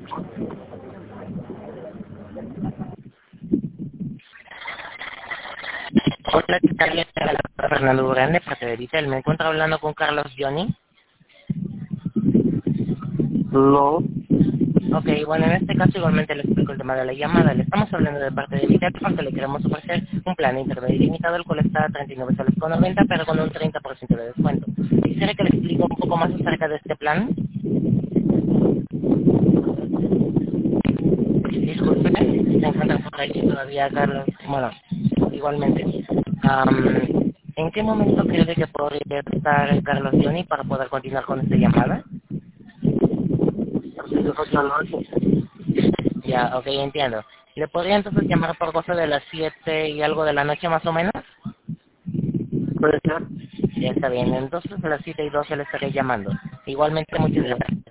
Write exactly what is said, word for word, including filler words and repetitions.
Hola, ¿qué tal? Le habla Fernando Durán de parte de Vitel. Me encuentro hablando con Carlos Johnny. No. Ok, bueno, en este caso igualmente le explico el tema de la llamada. Le estamos hablando de parte de Vitel porque le queremos ofrecer un plan de internet ilimitado, el cual está a treinta y nueve soles con noventa, pero con un treinta por ciento de descuento. Quisiera que le explique un poco más acerca de este plan. Disculpe, se encuentra por ahí todavía, Carlos. Bueno, igualmente. Am, ¿En qué momento cree que podría estar Carlos Johnny para poder continuar con esta llamada? Así que fue la noche. Ya, ok, entiendo. ¿Le podría entonces llamar por cosa de las siete y algo de la noche más o menos? Puede ser. Ya está bien, entonces a las siete y doce le estaré llamando. Igualmente, muchas Ya. gracias.